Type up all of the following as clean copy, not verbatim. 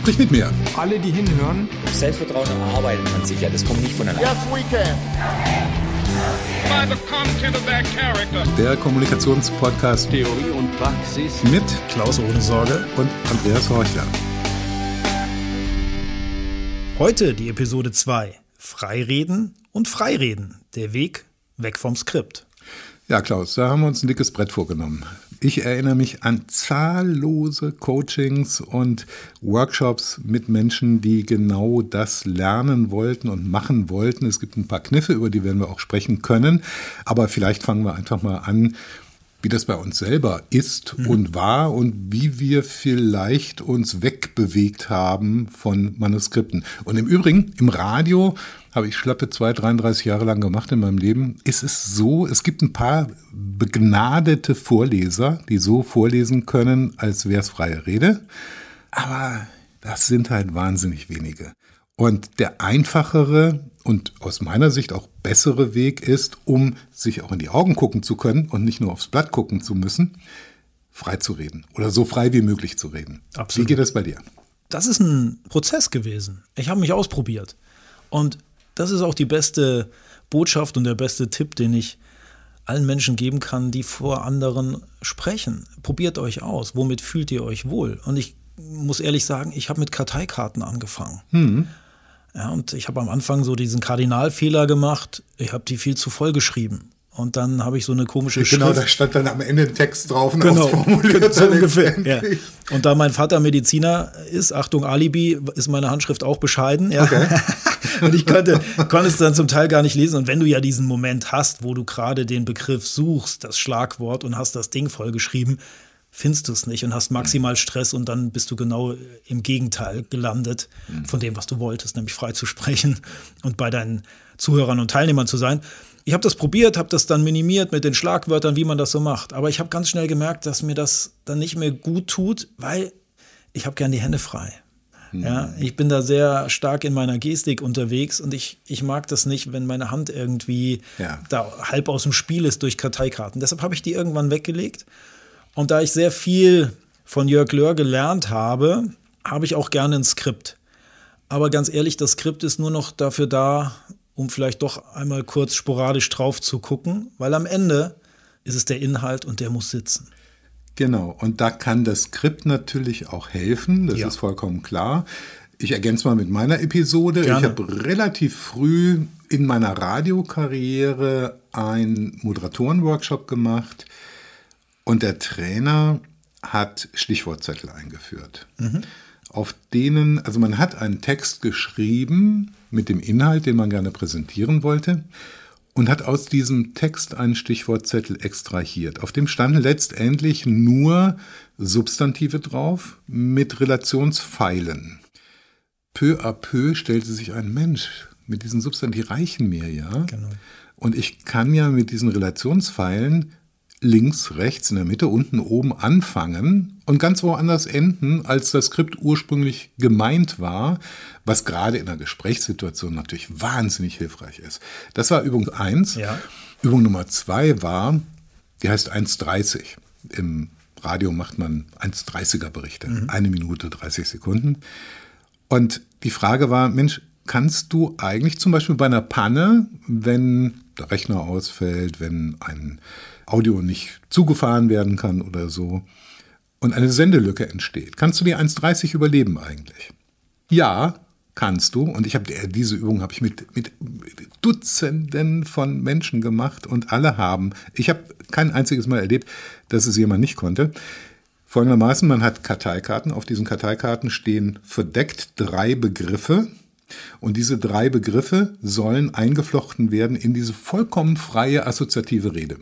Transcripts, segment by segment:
Sprich mit mir. Alle, die hinhören. Selbstvertrauen erarbeitet man sich ja, das kommt nicht von alleine. Yes, we can. By the content of their character. Der Kommunikationspodcast Theorie und Praxis. mit Klaus Ohnesorge und Andreas Horchler. Heute die Episode 2. Freireden und Freireden. Der Weg weg vom Skript. Ja, Klaus, da haben wir uns ein dickes Brett vorgenommen. Ich erinnere mich an zahllose Coachings und Workshops mit Menschen, die genau das lernen wollten und machen wollten. Es gibt ein paar Kniffe, über die werden wir auch sprechen können. Aber vielleicht fangen wir einfach mal an, wie das bei uns selber ist und war und wie wir vielleicht uns wegbewegt haben von Manuskripten. Und im Übrigen, im Radio habe ich schlappe 33 Jahre lang gemacht in meinem Leben, ist es so, es gibt ein paar begnadete Vorleser, die so vorlesen können, als wäre es freie Rede. Aber das sind halt wahnsinnig wenige. Und der einfachere und aus meiner Sicht auch bessere Weg ist, um sich auch in die Augen gucken zu können und nicht nur aufs Blatt gucken zu müssen, frei zu reden oder so frei wie möglich zu reden. Absolut. Wie geht das bei dir? Das ist ein Prozess gewesen. Ich habe mich ausprobiert. Und das ist auch die beste Botschaft und der beste Tipp, den ich allen Menschen geben kann, die vor anderen sprechen. Probiert euch aus. Womit fühlt ihr euch wohl? Und ich muss ehrlich sagen, ich habe mit Karteikarten angefangen. Ja, und ich habe am Anfang so diesen Kardinalfehler gemacht. Ich habe die viel zu voll geschrieben. Und dann habe ich so eine komische Schrift. Genau, da stand dann am Ende ein Text drauf und genau, ausformuliert. so ungefähr. Ja. Und da mein Vater Mediziner ist, Achtung, Alibi, ist meine Handschrift auch bescheiden. Ja. Okay. Und ich konnte es dann zum Teil gar nicht lesen. Und wenn du ja diesen Moment hast, wo du gerade den Begriff suchst, das Schlagwort, und hast das Ding vollgeschrieben, findest du es nicht und hast maximal Stress und dann bist du genau im Gegenteil gelandet von dem, was du wolltest, nämlich frei zu sprechen und bei deinen Zuhörern und Teilnehmern zu sein. Ich habe das probiert, habe das dann minimiert mit den Schlagwörtern, wie man das so macht. Aber ich habe ganz schnell gemerkt, dass mir das dann nicht mehr gut tut, weil ich habe gern die Hände frei. Ja, ich bin da sehr stark in meiner Gestik unterwegs und ich mag das nicht, wenn meine Hand irgendwie da halb aus dem Spiel ist durch Karteikarten. Deshalb habe ich die irgendwann weggelegt. Und da ich sehr viel von Jörg Löhr gelernt habe, habe ich auch gerne ein Skript. Aber ganz ehrlich, das Skript ist nur noch dafür da, um vielleicht doch einmal kurz sporadisch drauf zu gucken, weil am Ende ist es der Inhalt und der muss sitzen. Genau, und da kann das Skript natürlich auch helfen, das ist vollkommen klar. Ich ergänze mal mit meiner Episode. Gerne. Ich habe relativ früh in meiner Radiokarriere einen Moderatorenworkshop gemacht und der Trainer hat Stichwortzettel eingeführt. Auf denen, also man hat einen Text geschrieben mit dem Inhalt, den man gerne präsentieren wollte, und hat aus diesem Text einen Stichwortzettel extrahiert. Auf dem standen letztendlich nur Substantive drauf mit Relationspfeilen. Peu à peu stellte sich ein Mensch, mit diesen Substantiven reichen mir ja. Genau. Und ich kann ja mit diesen Relationspfeilen links, rechts, in der Mitte, unten, oben anfangen und ganz woanders enden, als das Skript ursprünglich gemeint war, was gerade in einer Gesprächssituation natürlich wahnsinnig hilfreich ist. Das war Übung 1. Ja. Übung Nummer 2 war, die heißt 1,30. Im Radio macht man 1,30er Berichte, 1 Minute 30 Sekunden. Und die Frage war, Mensch, kannst du eigentlich zum Beispiel bei einer Panne, wenn der Rechner ausfällt, wenn ein Audio nicht zugefahren werden kann oder so und eine Sendelücke entsteht, kannst du die 1,30 überleben eigentlich? Ja, kannst du. Und diese Übung habe ich mit Dutzenden von Menschen gemacht und alle haben. Ich habe kein einziges Mal erlebt, dass es jemand nicht konnte. Folgendermaßen, man hat Karteikarten. Auf diesen Karteikarten stehen verdeckt 3 Begriffe. Und diese 3 Begriffe sollen eingeflochten werden in diese vollkommen freie assoziative Rede.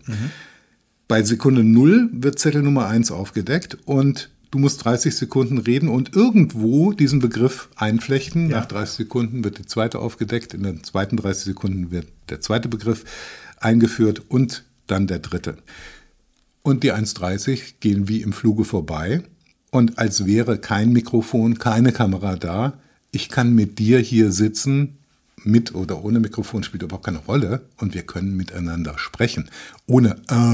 Bei Sekunde 0 wird Zettel Nummer 1 aufgedeckt und du musst 30 Sekunden reden und irgendwo diesen Begriff einflechten. Nach 30 Sekunden wird der zweite aufgedeckt, in den zweiten 30 Sekunden wird der zweite Begriff eingeführt und dann der dritte. Und die 1,30 gehen wie im Fluge vorbei und als wäre kein Mikrofon, keine Kamera da. Ich kann mit dir hier sitzen, mit oder ohne Mikrofon spielt überhaupt keine Rolle und wir können miteinander sprechen, ohne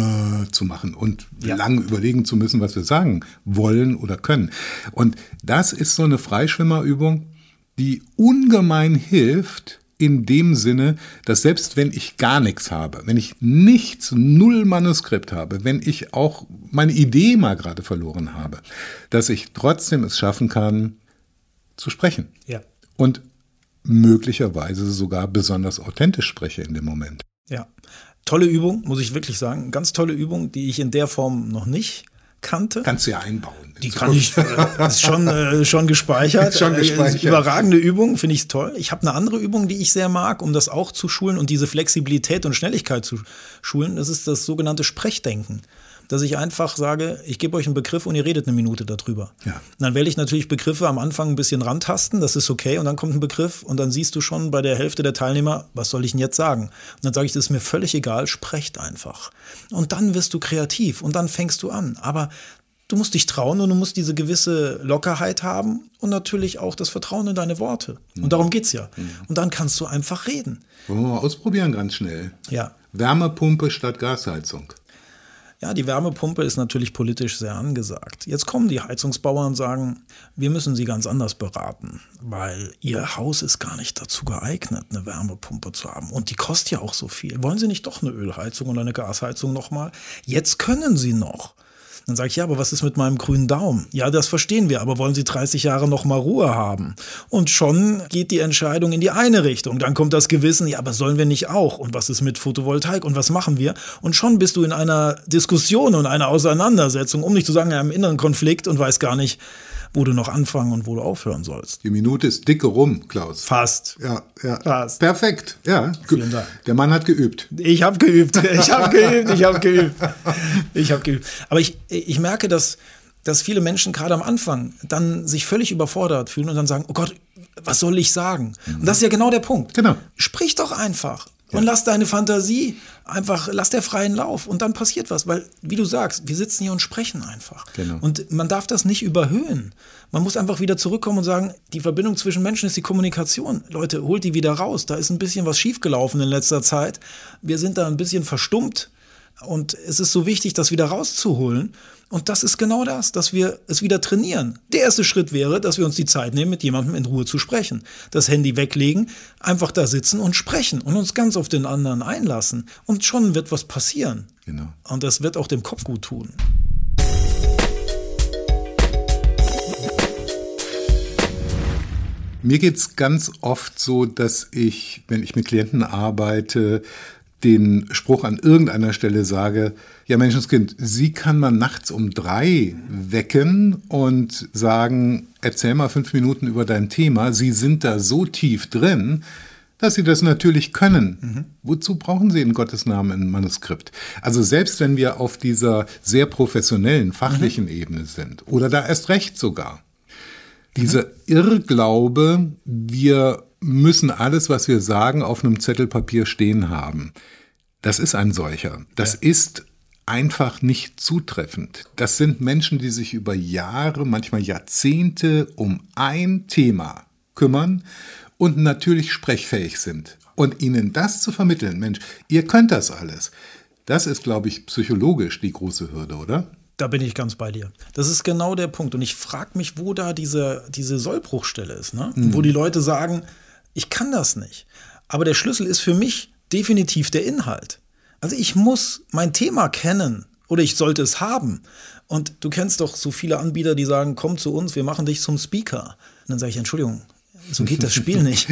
zu machen und lang überlegen zu müssen, was wir sagen wollen oder können. Und das ist so eine Freischwimmerübung, die ungemein hilft, in dem Sinne, dass selbst wenn ich gar nichts habe, wenn ich nichts, null Manuskript habe, wenn ich auch meine Idee mal gerade verloren habe, dass ich trotzdem es schaffen kann, zu sprechen. Ja. Und möglicherweise sogar besonders authentisch spreche in dem Moment. Ja. Tolle Übung, muss ich wirklich sagen. Ganz tolle Übung, die ich in der Form noch nicht kannte. Kannst du ja einbauen. Die kann ich, ist schon gespeichert. Schon gespeichert. Überragende Übung, finde ich toll. Ich habe eine andere Übung, die ich sehr mag, um das auch zu schulen und diese Flexibilität und Schnelligkeit zu schulen. Das ist das sogenannte Sprechdenken. Dass ich einfach sage, ich gebe euch einen Begriff und ihr redet eine Minute darüber. Ja. Und dann wähle ich natürlich Begriffe am Anfang ein bisschen rantasten, das ist okay. Und dann kommt ein Begriff und dann siehst du schon bei der Hälfte der Teilnehmer, was soll ich denn jetzt sagen? Und dann sage ich, das ist mir völlig egal, sprecht einfach. Und dann wirst du kreativ und dann fängst du an. Aber du musst dich trauen und du musst diese gewisse Lockerheit haben und natürlich auch das Vertrauen in deine Worte. Und darum geht's ja. Und dann kannst du einfach reden. Wollen wir mal ausprobieren ganz schnell? Ja. Wärmepumpe statt Gasheizung. Ja, die Wärmepumpe ist natürlich politisch sehr angesagt. Jetzt kommen die Heizungsbauern und sagen, wir müssen sie ganz anders beraten, weil ihr Haus ist gar nicht dazu geeignet, eine Wärmepumpe zu haben. Und die kostet ja auch so viel. Wollen Sie nicht doch eine Ölheizung oder eine Gasheizung nochmal? Jetzt können Sie noch. Dann sage ich, ja, aber was ist mit meinem grünen Daumen? Ja, das verstehen wir, aber wollen Sie 30 Jahre noch mal Ruhe haben? Und schon geht die Entscheidung in die eine Richtung. Dann kommt das Gewissen, ja, aber sollen wir nicht auch? Und was ist mit Photovoltaik? Und was machen wir? Und schon bist du in einer Diskussion und einer Auseinandersetzung, um nicht zu sagen, in einem inneren Konflikt und weißt gar nicht, wo du noch anfangen und wo du aufhören sollst. Die Minute ist dicke rum, Klaus. Fast. Ja. Fast. Perfekt. Ja. Vielen Dank. Der Mann hat geübt. Ich habe geübt. Aber ich merke, dass viele Menschen gerade am Anfang dann sich völlig überfordert fühlen und dann sagen, oh Gott, was soll ich sagen? Und das ist ja genau der Punkt. Genau. Sprich doch einfach. Und lass deine Fantasie einfach, lass der freien Lauf und dann passiert was. Weil, wie du sagst, wir sitzen hier und sprechen einfach. Genau. Und man darf das nicht überhöhen. Man muss einfach wieder zurückkommen und sagen, die Verbindung zwischen Menschen ist die Kommunikation. Leute, holt die wieder raus. Da ist ein bisschen was schiefgelaufen in letzter Zeit. Wir sind da ein bisschen verstummt. Und es ist so wichtig, das wieder rauszuholen. Und das ist genau das, dass wir es wieder trainieren. Der erste Schritt wäre, dass wir uns die Zeit nehmen, mit jemandem in Ruhe zu sprechen. Das Handy weglegen, einfach da sitzen und sprechen und uns ganz auf den anderen einlassen. Und schon wird was passieren. Genau. Und das wird auch dem Kopf gut tun. Mir geht es ganz oft so, dass ich, wenn ich mit Klienten arbeite, den Spruch an irgendeiner Stelle sage, ja Menschenskind, Sie kann man nachts um 3 wecken und sagen, erzähl mal 5 Minuten über dein Thema. Sie sind da so tief drin, dass Sie das natürlich können. Wozu brauchen Sie in Gottes Namen ein Manuskript? Also selbst wenn wir auf dieser sehr professionellen, fachlichen Ebene sind, oder da erst recht sogar, dieser Irrglaube, wir müssen alles, was wir sagen, auf einem Zettel Papier stehen haben. Das ist ein solcher. Das ist einfach nicht zutreffend. Das sind Menschen, die sich über Jahre, manchmal Jahrzehnte um ein Thema kümmern und natürlich sprechfähig sind. Und ihnen das zu vermitteln, Mensch, ihr könnt das alles, das ist, glaube ich, psychologisch die große Hürde, oder? Da bin ich ganz bei dir. Das ist genau der Punkt. Und ich frage mich, wo da diese Sollbruchstelle ist, ne? Wo die Leute sagen, ich kann das nicht. Aber der Schlüssel ist für mich definitiv der Inhalt. Also ich muss mein Thema kennen oder ich sollte es haben. Und du kennst doch so viele Anbieter, die sagen, komm zu uns, wir machen dich zum Speaker. Und dann sage ich, Entschuldigung, so geht das Spiel nicht.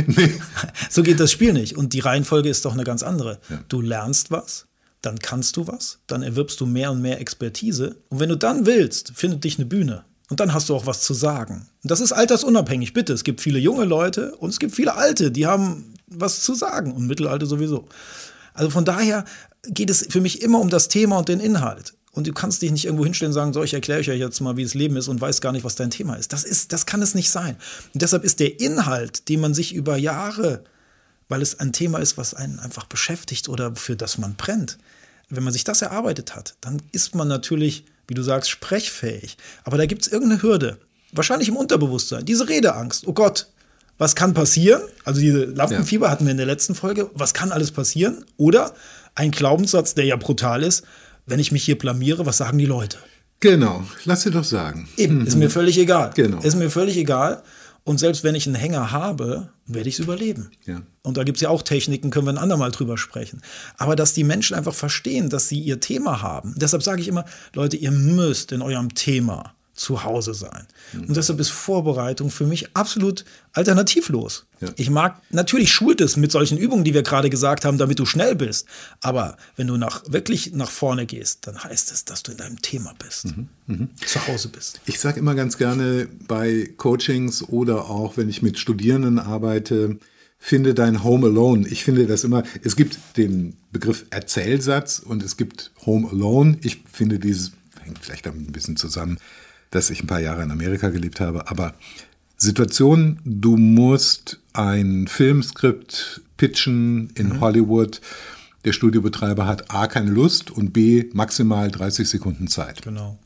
So geht das Spiel nicht. Und die Reihenfolge ist doch eine ganz andere. Ja. Du lernst was, dann kannst du was, dann erwirbst du mehr und mehr Expertise. Und wenn du dann willst, findet dich eine Bühne. Und dann hast du auch was zu sagen. Und das ist altersunabhängig, bitte. Es gibt viele junge Leute und es gibt viele Alte, die haben was zu sagen. Und Mittelalte sowieso. Also von daher geht es für mich immer um das Thema und den Inhalt. Und du kannst dich nicht irgendwo hinstellen und sagen, so, ich erkläre euch jetzt mal, wie das Leben ist und weiß gar nicht, was dein Thema ist. Das kann es nicht sein. Und deshalb ist der Inhalt, den man sich über Jahre, weil es ein Thema ist, was einen einfach beschäftigt oder für das man brennt, wenn man sich das erarbeitet hat, dann ist man natürlich, wie du sagst, sprechfähig. Aber da gibt es irgendeine Hürde, wahrscheinlich im Unterbewusstsein, diese Redeangst. Oh Gott, was kann passieren? Also diese Lampenfieber hatten wir in der letzten Folge. Was kann alles passieren? Oder ein Glaubenssatz, der ja brutal ist, wenn ich mich hier blamiere, was sagen die Leute? Genau, lass dir doch sagen. Eben, ist mir völlig egal. Genau. Ist mir völlig egal. Und selbst wenn ich einen Hänger habe, werde ich es überleben. Ja. Und da gibt es ja auch Techniken, können wir ein andermal drüber sprechen. Aber dass die Menschen einfach verstehen, dass sie ihr Thema haben. Deshalb sage ich immer, Leute, ihr müsst in eurem Thema zu Hause sein. Und deshalb ist Vorbereitung für mich absolut alternativlos. Ja. Ich mag, natürlich schult es mit solchen Übungen, die wir gerade gesagt haben, damit du schnell bist. Aber wenn du wirklich nach vorne gehst, dann heißt es, dass du in deinem Thema bist, zu Hause bist. Ich sage immer ganz gerne bei Coachings oder auch, wenn ich mit Studierenden arbeite, finde dein Home Alone. Ich finde das immer, es gibt den Begriff Erzählsatz und es gibt Home Alone. Ich finde dieses, hängt vielleicht damit ein bisschen zusammen, dass ich ein paar Jahre in Amerika gelebt habe, aber Situation, du musst ein Filmskript pitchen in Hollywood, der Studiobetreiber hat A, keine Lust und B, maximal 30 Sekunden Zeit. Genau.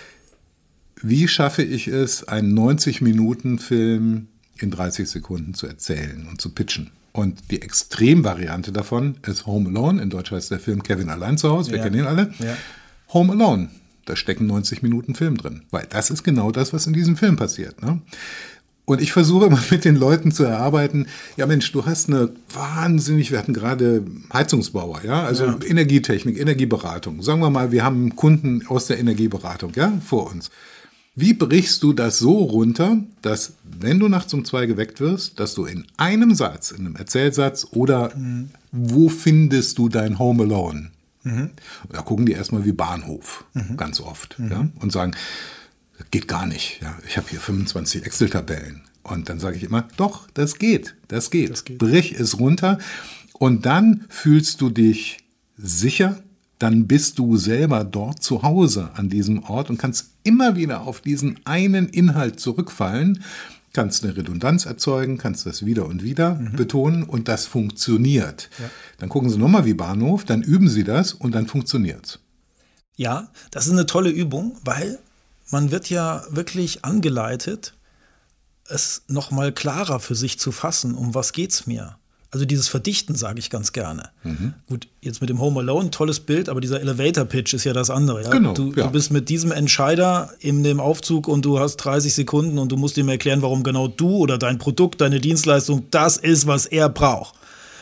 Wie schaffe ich es, einen 90-Minuten-Film in 30 Sekunden zu erzählen und zu pitchen? Und die Extremvariante davon ist Home Alone, in Deutsch heißt der Film Kevin allein zu Hause, wir kennen ihn alle. Ja. Home Alone. Da stecken 90 Minuten Film drin, weil das ist genau das, was in diesem Film passiert. Ne? Und ich versuche immer mit den Leuten zu erarbeiten, ja Mensch, du hast wir hatten gerade Heizungsbauer, ja, also Energietechnik, Energieberatung. Sagen wir mal, wir haben einen Kunden aus der Energieberatung, ja, vor uns. Wie brichst du das so runter, dass, wenn du nachts um 2 geweckt wirst, dass du in einem Satz, in einem Erzählsatz oder wo findest du dein Home Alone? Da gucken die erstmal wie Bahnhof, ganz oft, ja, und sagen, das geht gar nicht. Ja, ich habe hier 25 Excel-Tabellen. Und dann sage ich immer, doch, das geht. Brich es runter und dann fühlst du dich sicher, dann bist du selber dort zu Hause an diesem Ort und kannst immer wieder auf diesen einen Inhalt zurückfallen, kannst eine Redundanz erzeugen, kannst das wieder und wieder betonen und das funktioniert. Ja. Dann gucken Sie nochmal wie Bahnhof, dann üben Sie das und dann funktioniert's. Ja, das ist eine tolle Übung, weil man wird ja wirklich angeleitet, es nochmal klarer für sich zu fassen, um was geht's mir. Also dieses Verdichten sage ich ganz gerne. Gut, jetzt mit dem Home Alone, tolles Bild, aber dieser Elevator-Pitch ist ja das andere. Ja? Genau, du bist mit diesem Entscheider in dem Aufzug und du hast 30 Sekunden und du musst ihm erklären, warum genau du oder dein Produkt, deine Dienstleistung das ist, was er braucht.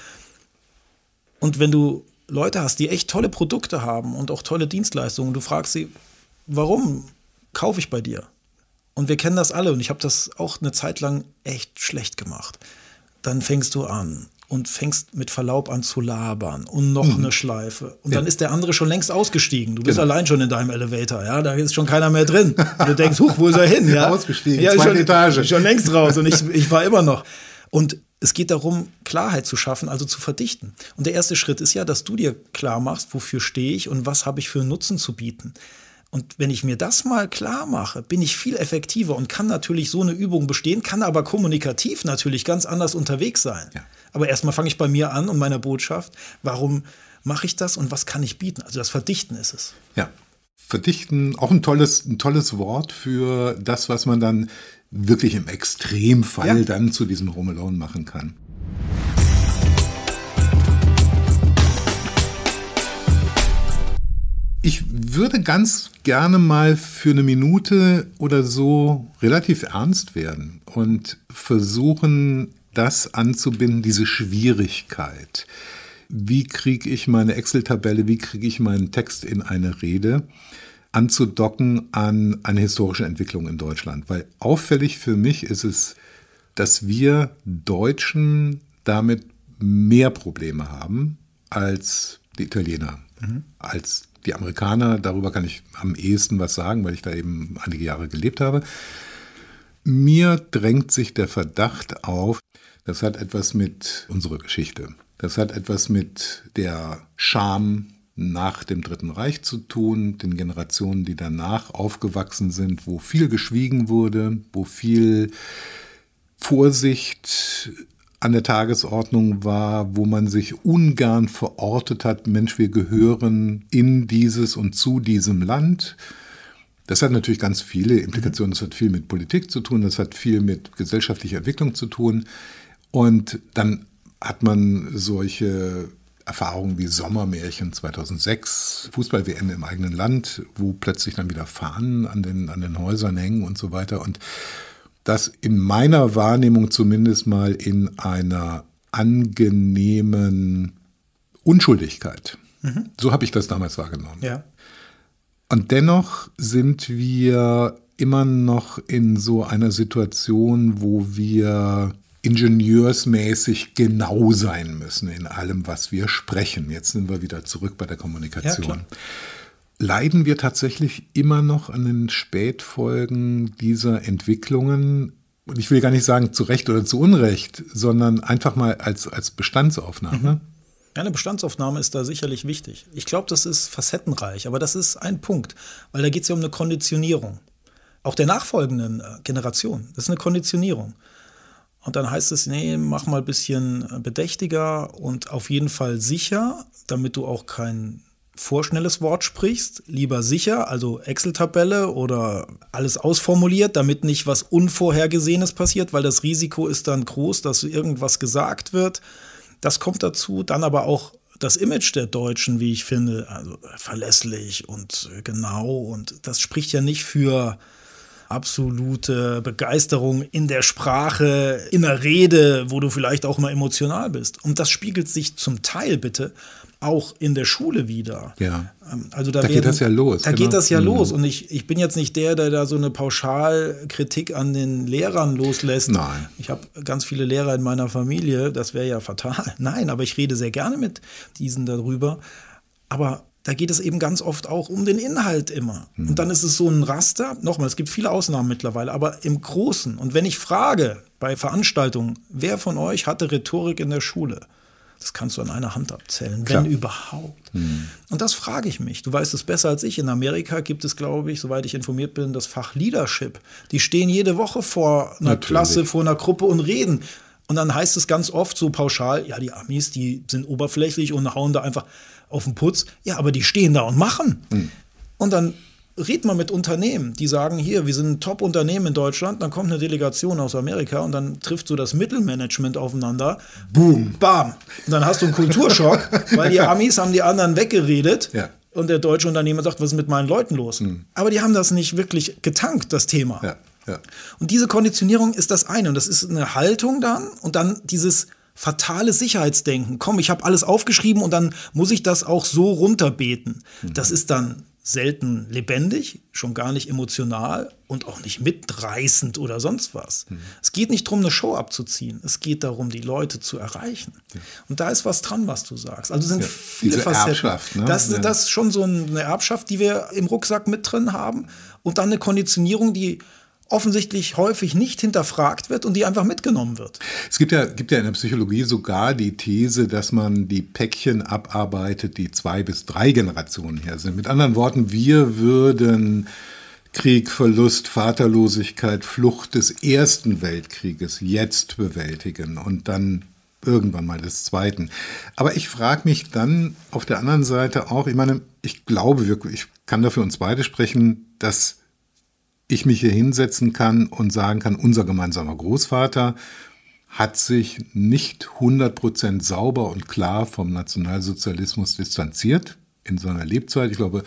Und wenn du Leute hast, die echt tolle Produkte haben und auch tolle Dienstleistungen, und du fragst sie, warum kaufe ich bei dir? Und wir kennen das alle und ich habe das auch eine Zeit lang echt schlecht gemacht. Dann fängst du an und fängst mit Verlaub an zu labern und noch eine Schleife. Und dann ist der andere schon längst ausgestiegen. Du bist allein schon in deinem Elevator, ja, da ist schon keiner mehr drin. Und du denkst, huch, wo ist er hin? Ja? Ausgestiegen, ja, zweite Etage. Schon längst raus und ich war immer noch. Und es geht darum, Klarheit zu schaffen, also zu verdichten. Und der erste Schritt ist ja, dass du dir klar machst, wofür stehe ich und was habe ich für einen Nutzen zu bieten. Und wenn ich mir das mal klar mache, bin ich viel effektiver und kann natürlich so eine Übung bestehen, kann aber kommunikativ natürlich ganz anders unterwegs sein. Ja. Aber erstmal fange ich bei mir an und meiner Botschaft, warum mache ich das und was kann ich bieten? Also das Verdichten ist es. Ja, Verdichten, auch ein tolles Wort für das, was man dann wirklich im Extremfall dann zu diesem Home Alone machen kann. Ich würde ganz gerne mal für eine Minute oder so relativ ernst werden und versuchen, das anzubinden, diese Schwierigkeit. Wie kriege ich meine Excel-Tabelle, wie kriege ich meinen Text in eine Rede, anzudocken an eine historische Entwicklung in Deutschland? Weil auffällig für mich ist es, dass wir Deutschen damit mehr Probleme haben als die Italiener, als die Amerikaner. Darüber kann ich am ehesten was sagen, weil ich da eben einige Jahre gelebt habe. Mir drängt sich der Verdacht auf, das hat etwas mit unserer Geschichte, das hat etwas mit der Scham nach dem Dritten Reich zu tun, den Generationen, die danach aufgewachsen sind, wo viel geschwiegen wurde, wo viel Vorsicht an der Tagesordnung war, wo man sich ungern verortet hat, Mensch, wir gehören in dieses und zu diesem Land. Das hat natürlich ganz viele Implikationen. Das hat viel mit Politik zu tun, das hat viel mit gesellschaftlicher Entwicklung zu tun. Und dann hat man solche Erfahrungen wie Sommermärchen 2006, Fußball-WM im eigenen Land, wo plötzlich dann wieder Fahnen an den Häusern hängen und so weiter. Und das in meiner Wahrnehmung zumindest mal in einer angenehmen Unschuldigkeit. So habe ich das damals wahrgenommen. Ja. Und dennoch sind wir immer noch in so einer Situation, wo wir ingenieursmäßig genau sein müssen in allem, was wir sprechen. Jetzt sind wir wieder zurück bei der Kommunikation. Ja, leiden wir tatsächlich immer noch an den Spätfolgen dieser Entwicklungen? Und ich will gar nicht sagen zu Recht oder zu Unrecht, sondern einfach mal als Bestandsaufnahme. Ja, eine Bestandsaufnahme ist da sicherlich wichtig. Ich glaube, das ist facettenreich, aber das ist ein Punkt, weil da geht es ja um eine Konditionierung. Auch der nachfolgenden Generation, das ist eine Konditionierung. Und dann heißt es, nee, mach mal ein bisschen bedächtiger und auf jeden Fall sicher, damit du auch kein vorschnelles Wort sprichst. Lieber sicher, also Excel-Tabelle oder alles ausformuliert, damit nicht was Unvorhergesehenes passiert, weil das Risiko ist dann groß, dass irgendwas gesagt wird. Das kommt dazu. Dann aber auch das Image der Deutschen, wie ich finde, also verlässlich und genau. Und das spricht ja nicht für absolute Begeisterung in der Sprache, in der Rede, wo du vielleicht auch mal emotional bist. Und das spiegelt sich zum Teil bitte auch in der Schule wieder. Ja. Also da geht das ja los. Da geht das ja los. Und ich bin jetzt nicht der da so eine Pauschalkritik an den Lehrern loslässt. Nein. Ich habe ganz viele Lehrer in meiner Familie, das wäre ja fatal. Nein, aber ich rede sehr gerne mit diesen darüber. Aber da geht es eben ganz oft auch um den Inhalt immer. Und dann ist es so ein Raster. Nochmal, es gibt viele Ausnahmen mittlerweile, aber im Großen. Und wenn ich frage bei Veranstaltungen, wer von euch hatte Rhetorik in der Schule? Das kannst du an einer Hand abzählen, Klar. wenn überhaupt. Und das frage ich mich. Du weißt es besser als ich. In Amerika gibt es, glaube ich, soweit ich informiert bin, das Fach Leadership. Die stehen jede Woche vor einer Klasse, vor einer Gruppe und reden. Und dann heißt es ganz oft so pauschal, ja, die Amis, die sind oberflächlich und hauen da einfach auf den Putz. Ja, aber die stehen da und machen. Und dann redet man mit Unternehmen, die sagen, hier, wir sind ein Top-Unternehmen in Deutschland, dann kommt eine Delegation aus Amerika und dann trifft so das Mittelmanagement aufeinander. Boom, bam. Und dann hast du einen Kulturschock, weil die Amis haben die anderen weggeredet. Ja. Und der deutsche Unternehmer sagt, was ist mit meinen Leuten los? Aber die haben das nicht wirklich getankt, das Thema. Ja. Ja. Und diese Konditionierung ist das eine. Und das ist eine Haltung dann und dann dieses fatale Sicherheitsdenken. Komm, ich habe alles aufgeschrieben und dann muss ich das auch so runterbeten. Das ist dann selten lebendig, schon gar nicht emotional und auch nicht mitreißend oder sonst was. Es geht nicht darum, eine Show abzuziehen. Es geht darum, die Leute zu erreichen. Und da ist was dran, was du sagst. Also sind viele diese Facetten. Erbschaft, ne? Das ist schon so eine Erbschaft, die wir im Rucksack mit drin haben. Und dann eine Konditionierung, die offensichtlich häufig nicht hinterfragt wird und die einfach mitgenommen wird. Es gibt ja in der Psychologie sogar die These, dass man die Päckchen abarbeitet, die 2 bis 3 Generationen her sind. Mit anderen Worten, wir würden Krieg, Verlust, Vaterlosigkeit, Flucht des Ersten Weltkrieges jetzt bewältigen und dann irgendwann mal des Zweiten. Aber ich frage mich dann auf der anderen Seite auch, ich meine, ich glaube wirklich, ich kann da für uns beide sprechen, dass ich mich hier hinsetzen kann und sagen kann, unser gemeinsamer Großvater hat sich nicht 100% sauber und klar vom Nationalsozialismus distanziert in seiner Lebzeit. Ich glaube,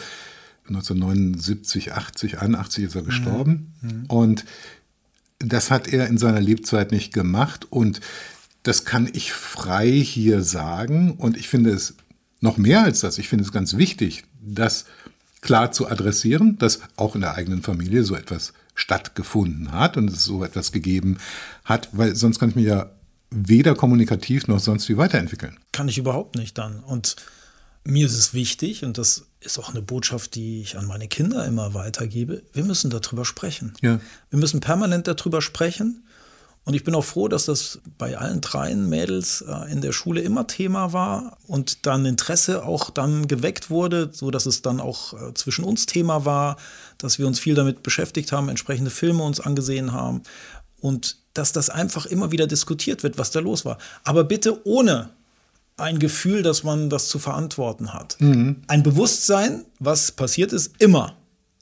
1979, 80, 81 ist er gestorben. Und das hat er in seiner Lebzeit nicht gemacht. Und das kann ich frei hier sagen. Und ich finde es noch mehr als das. Ich finde es ganz wichtig, dass klar zu adressieren, dass auch in der eigenen Familie so etwas stattgefunden hat und es so etwas gegeben hat, weil sonst kann ich mich ja weder kommunikativ noch sonst wie weiterentwickeln. Kann ich überhaupt nicht dann. Und mir ist es wichtig, und das ist auch eine Botschaft, die ich an meine Kinder immer weitergebe, wir müssen darüber sprechen. Ja. Wir müssen permanent darüber sprechen. Und ich bin auch froh, dass das bei allen 3 Mädels in der Schule immer Thema war und dann Interesse auch dann geweckt wurde, so dass es dann auch zwischen uns Thema war, dass wir uns viel damit beschäftigt haben, entsprechende Filme uns angesehen haben und dass das einfach immer wieder diskutiert wird, was da los war. Aber bitte ohne ein Gefühl, dass man das zu verantworten hat. Ein Bewusstsein, was passiert ist, immer.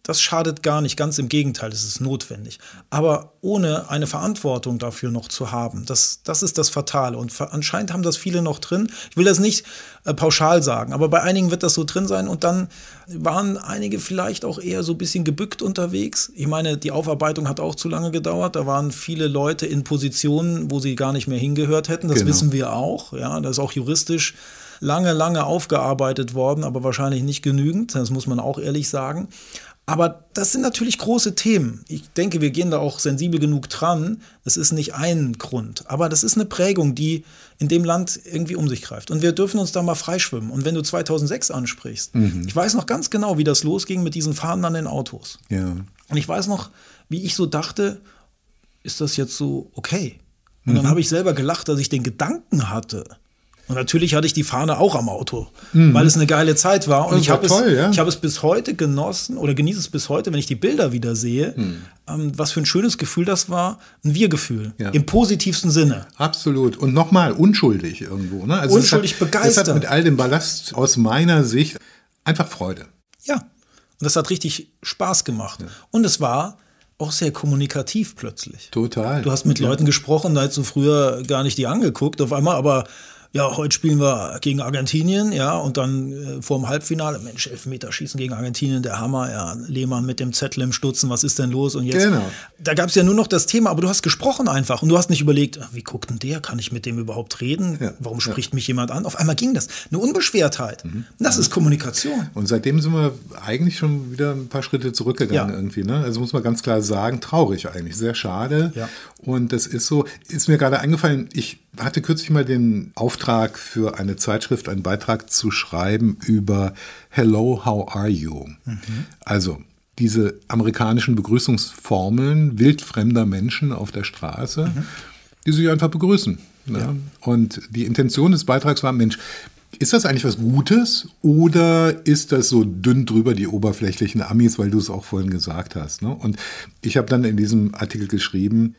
Das schadet gar nicht, ganz im Gegenteil, es ist notwendig. Aber ohne eine Verantwortung dafür noch zu haben, das ist das Fatale. Und anscheinend haben das viele noch drin. Ich will das nicht pauschal sagen, aber bei einigen wird das so drin sein. Und dann waren einige vielleicht auch eher so ein bisschen gebückt unterwegs. Ich meine, die Aufarbeitung hat auch zu lange gedauert. Da waren viele Leute in Positionen, wo sie gar nicht mehr hingehört hätten. Das wissen wir auch. Ja, das ist auch juristisch lange aufgearbeitet worden, aber wahrscheinlich nicht genügend. Das muss man auch ehrlich sagen. Aber das sind natürlich große Themen. Ich denke, wir gehen da auch sensibel genug dran. Das ist nicht ein Grund. Aber das ist eine Prägung, die in dem Land irgendwie um sich greift. Und wir dürfen uns da mal freischwimmen. Und wenn du 2006 ansprichst, ich weiß noch ganz genau, wie das losging mit diesen Fahnen an den Autos. Ja. Und ich weiß noch, wie ich so dachte, ist das jetzt so okay? Und dann habe ich selber gelacht, dass ich den Gedanken hatte. Und natürlich hatte ich die Fahne auch am Auto, weil es eine geile Zeit war. Und ich habe es bis heute genossen oder genieße es bis heute, wenn ich die Bilder wieder sehe, was für ein schönes Gefühl das war. Ein Wir-Gefühl, im positivsten Sinne. Absolut. Und nochmal unschuldig irgendwo. Ne? Also unschuldig begeistert. Das hat mit all dem Ballast aus meiner Sicht einfach Freude. Ja, und das hat richtig Spaß gemacht. Ja. Und es war auch sehr kommunikativ plötzlich. Total. Du hast mit Leuten gesprochen, da hättest du früher gar nicht die angeguckt auf einmal, aber ja, heute spielen wir gegen Argentinien, ja, und dann vor dem Halbfinale, Mensch, Elfmeterschießen gegen Argentinien, der Hammer, ja, Lehmann mit dem Zettel im Stutzen, was ist denn los? Und jetzt, da gab es ja nur noch das Thema, aber du hast gesprochen einfach und du hast nicht überlegt, wie guckt denn der, kann ich mit dem überhaupt reden? Ja. Warum spricht mich jemand an? Auf einmal ging das, eine Unbeschwertheit, das ist Kommunikation. Und seitdem sind wir eigentlich schon wieder ein paar Schritte zurückgegangen irgendwie, ne? Also muss man ganz klar sagen, traurig eigentlich, sehr schade. Ja. Und das ist so, ist mir gerade eingefallen, ich hatte kürzlich mal den Auftrag für eine Zeitschrift, einen Beitrag zu schreiben über Hello, how are you? Also diese amerikanischen Begrüßungsformeln wildfremder Menschen auf der Straße, die sich einfach begrüßen. Ne? Ja. Und die Intention des Beitrags war, Mensch, ist das eigentlich was Gutes oder ist das so dünn drüber, die oberflächlichen Amis, weil du es auch vorhin gesagt hast? Ne? Und ich habe dann in diesem Artikel geschrieben,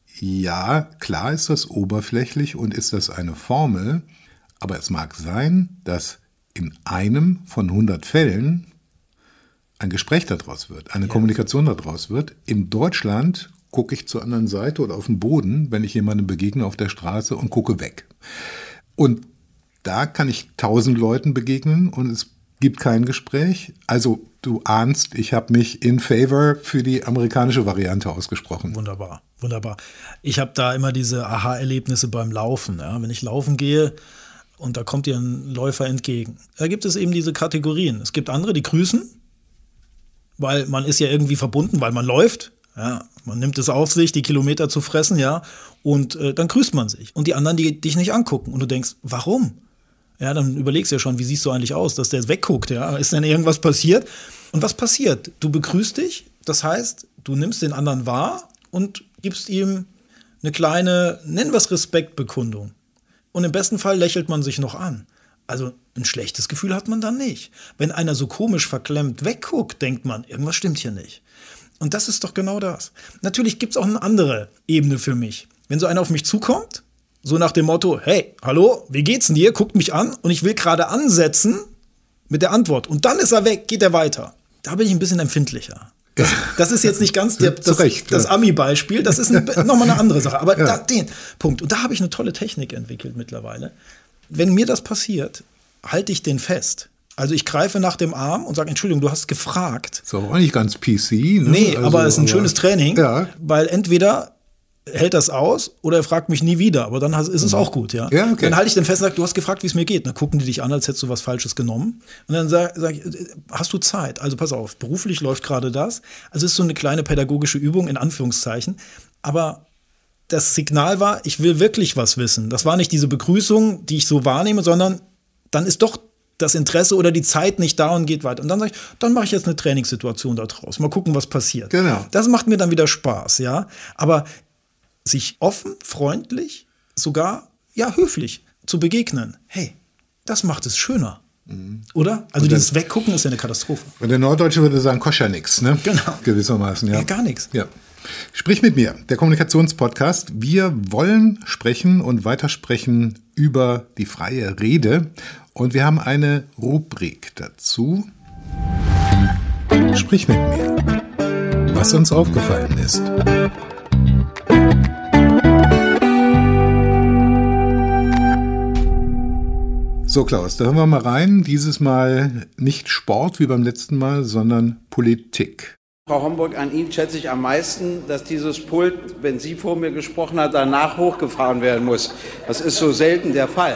ja, klar ist das oberflächlich und ist das eine Formel, aber es mag sein, dass in einem von 100 Fällen ein Gespräch daraus wird, eine Kommunikation daraus wird. In Deutschland gucke ich zur anderen Seite oder auf den Boden, wenn ich jemandem begegne auf der Straße und gucke weg. Und da kann ich 1000 Leuten begegnen und es gibt kein Gespräch. Also du ahnst, ich habe mich in favor für die amerikanische Variante ausgesprochen. Wunderbar, wunderbar. Ich habe da immer diese Aha-Erlebnisse beim Laufen. Ja? Wenn ich laufen gehe und da kommt dir ein Läufer entgegen, da gibt es eben diese Kategorien. Es gibt andere, die grüßen, weil man ist ja irgendwie verbunden, weil man läuft. Ja, man nimmt es auf sich, die Kilometer zu fressen, ja, und dann grüßt man sich. Und die anderen, die dich nicht angucken. Und du denkst, warum? Ja, dann überlegst du ja schon, wie siehst du eigentlich aus, dass der jetzt wegguckt, ja? Ist denn irgendwas passiert? Und was passiert? Du begrüßt dich, das heißt, du nimmst den anderen wahr und gibst ihm eine kleine, nennen wir es Respektbekundung. Und im besten Fall lächelt man sich noch an. Also ein schlechtes Gefühl hat man dann nicht. Wenn einer so komisch verklemmt wegguckt, denkt man, irgendwas stimmt hier nicht. Und das ist doch genau das. Natürlich gibt es auch eine andere Ebene für mich. Wenn so einer auf mich zukommt, so nach dem Motto, hey, hallo, wie geht's denn dir? Guckt mich an und ich will gerade ansetzen mit der Antwort. Und dann ist er weg, geht er weiter. Da bin ich ein bisschen empfindlicher. Das ist jetzt nicht ganz das Ami-Beispiel, das ist nochmal eine andere Sache. Aber den Punkt. Und da habe ich eine tolle Technik entwickelt mittlerweile. Wenn mir das passiert, halte ich den fest. Also ich greife nach dem Arm und sage, Entschuldigung, du hast gefragt. Ist auch nicht ganz PC. Ne? Nee, also, aber es ist ein schönes Training, weil entweder hält das aus oder er fragt mich nie wieder, aber dann ist es auch gut, ja. Okay. Dann halte ich den fest und sage, du hast gefragt, wie es mir geht. Dann gucken die dich an, als hättest du was Falsches genommen. Und dann sag ich, hast du Zeit? Also pass auf, beruflich läuft gerade das. Also es ist so eine kleine pädagogische Übung, in Anführungszeichen. Aber das Signal war, ich will wirklich was wissen. Das war nicht diese Begrüßung, die ich so wahrnehme, sondern dann ist doch das Interesse oder die Zeit nicht da und geht weiter. Und dann sage ich, dann mache ich jetzt eine Trainingssituation da draus. Mal gucken, was passiert. Genau. Das macht mir dann wieder Spaß, ja. Aber sich offen, freundlich, sogar, höflich zu begegnen. Hey, das macht es schöner. Oder? Also dieses Weggucken ist ja eine Katastrophe. Und der Norddeutsche würde sagen, kostet ja nichts, ne? Genau. Gewissermaßen, ja. Ja, gar nichts. Ja. Sprich mit mir, der Kommunikationspodcast. Wir wollen sprechen und weitersprechen über die freie Rede. Und wir haben eine Rubrik dazu. Sprich mit mir, was uns aufgefallen ist. So Klaus, da hören wir mal rein. Dieses Mal nicht Sport wie beim letzten Mal, sondern Politik. Frau Homburg, an Ihnen schätze ich am meisten, dass dieses Pult, wenn sie vor mir gesprochen hat, danach hochgefahren werden muss. Das ist so selten der Fall.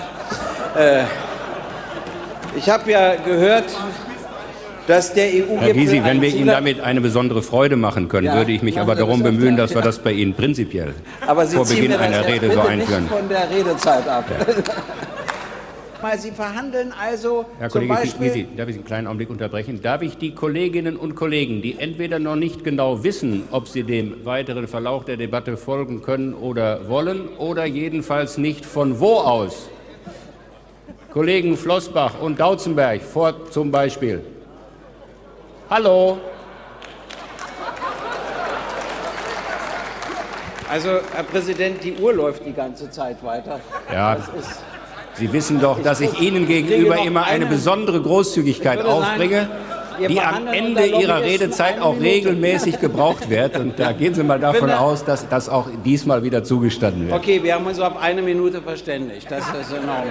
Ich habe ja gehört, dass der EU-Gipfel... Herr Gysi, wenn wir Ihnen damit eine besondere Freude machen können, würde ich mich aber darum bemühen, dass wir das bei Ihnen prinzipiell vor Beginn einer Rede so einführen. Nicht von der Redezeit ab. Sie verhandeln also Herr zum Kollege Beispiel... Gysi, darf ich einen kleinen Augenblick unterbrechen? Darf ich die Kolleginnen und Kollegen, die entweder noch nicht genau wissen, ob sie dem weiteren Verlauf der Debatte folgen können oder wollen, oder jedenfalls nicht von wo aus? Kollegen Flossbach und Dautzenberg, vor zum Beispiel. Hallo? Also, Herr Präsident, die Uhr läuft die ganze Zeit weiter. Ja. Sie wissen doch, dass ich Ihnen gegenüber immer eine besondere Großzügigkeit aufbringe, die am Ende Ihrer Redezeit auch regelmäßig gebraucht wird. Und da gehen Sie mal davon aus, dass das auch diesmal wieder zugestanden wird. Okay, wir haben uns auf 1 Minute verständigt. Das ist in Ordnung.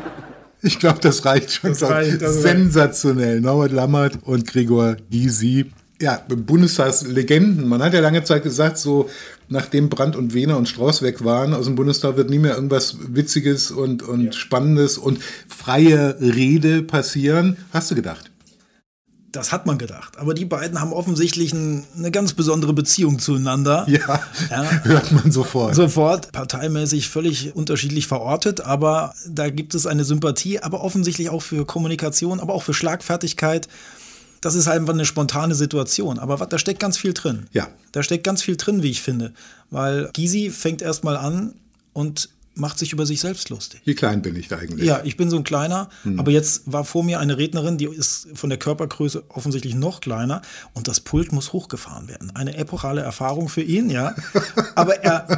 Ich glaube, das reicht schon. Sensationell. Norbert Lammert und Gregor Gysi. Ja, Bundestagslegenden. Man hat ja lange Zeit gesagt, so nachdem Brandt und Wehner und Strauß weg waren, aus dem Bundestag wird nie mehr irgendwas Witziges und Spannendes und freie Rede passieren. Hast du gedacht? Das hat man gedacht. Aber die beiden haben offensichtlich eine ganz besondere Beziehung zueinander. Ja, hört man sofort. Sofort, parteimäßig völlig unterschiedlich verortet, aber da gibt es eine Sympathie, aber offensichtlich auch für Kommunikation, aber auch für Schlagfertigkeit. Das ist halt einfach eine spontane Situation. Aber da steckt ganz viel drin. Ja. Da steckt ganz viel drin, wie ich finde. Weil Gysi fängt erst mal an und macht sich über sich selbst lustig. Wie klein bin ich da eigentlich? Ja, ich bin so ein kleiner, aber jetzt war vor mir eine Rednerin, die ist von der Körpergröße offensichtlich noch kleiner und das Pult muss hochgefahren werden. Eine epochale Erfahrung für ihn, ja. Aber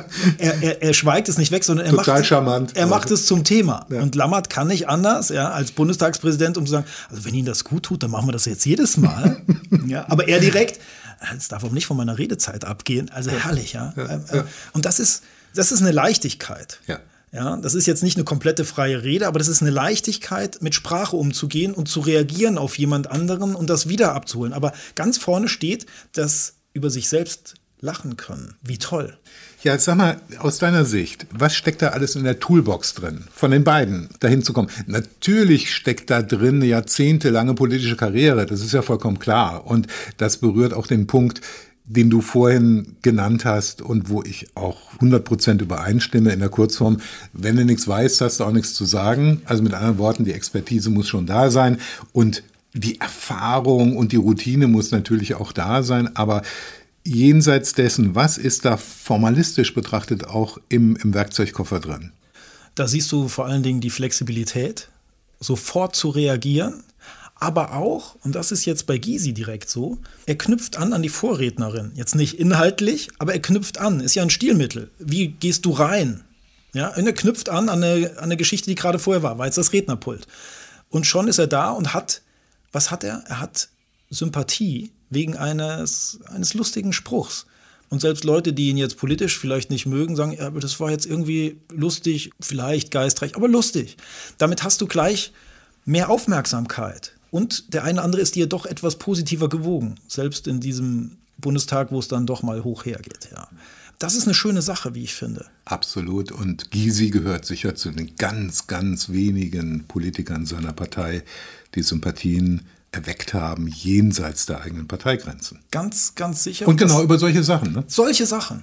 er schweigt es nicht weg, sondern er macht es zum Thema. Ja. Und Lammert kann nicht anders, ja, als Bundestagspräsident, um zu sagen, also wenn Ihnen das gut tut, dann machen wir das jetzt jedes Mal. Ja, aber er direkt, das darf auch nicht von meiner Redezeit abgehen. Also herrlich, ja. Und das ist eine Leichtigkeit. Ja. Ja, das ist jetzt nicht eine komplette freie Rede, aber das ist eine Leichtigkeit, mit Sprache umzugehen und zu reagieren auf jemand anderen und das wieder abzuholen. Aber ganz vorne steht, das über sich selbst lachen können. Wie toll. Ja, sag mal, aus deiner Sicht, was steckt da alles in der Toolbox drin, von den beiden dahin zu kommen? Natürlich steckt da drin eine jahrzehntelange politische Karriere, das ist ja vollkommen klar. Und das berührt auch den Punkt, den du vorhin genannt hast und wo ich auch 100% übereinstimme in der Kurzform. Wenn du nichts weißt, hast du auch nichts zu sagen. Also mit anderen Worten, die Expertise muss schon da sein und die Erfahrung und die Routine muss natürlich auch da sein. Aber jenseits dessen, was ist da formalistisch betrachtet auch im Werkzeugkoffer drin? Da siehst du vor allen Dingen die Flexibilität, sofort zu reagieren. Aber auch, und das ist jetzt bei Gysi direkt so, er knüpft an die Vorrednerin. Jetzt nicht inhaltlich, aber er knüpft an. Ist ja ein Stilmittel. Wie gehst du rein? Ja, und er knüpft an eine Geschichte, die gerade vorher war jetzt das Rednerpult. Und schon ist er da und was hat er? Er hat Sympathie wegen eines lustigen Spruchs. Und selbst Leute, die ihn jetzt politisch vielleicht nicht mögen, sagen, ja, aber das war jetzt irgendwie lustig, vielleicht geistreich, aber lustig. Damit hast du gleich mehr Aufmerksamkeit. Und der eine andere ist dir doch etwas positiver gewogen, selbst in diesem Bundestag, wo es dann doch mal hoch hergeht. Ja. Das ist eine schöne Sache, wie ich finde. Absolut. Und Gysi gehört sicher zu den ganz, ganz wenigen Politikern seiner Partei, die Sympathien erweckt haben, jenseits der eigenen Parteigrenzen. Ganz, ganz sicher. Und genau über solche Sachen. Ne? Solche Sachen.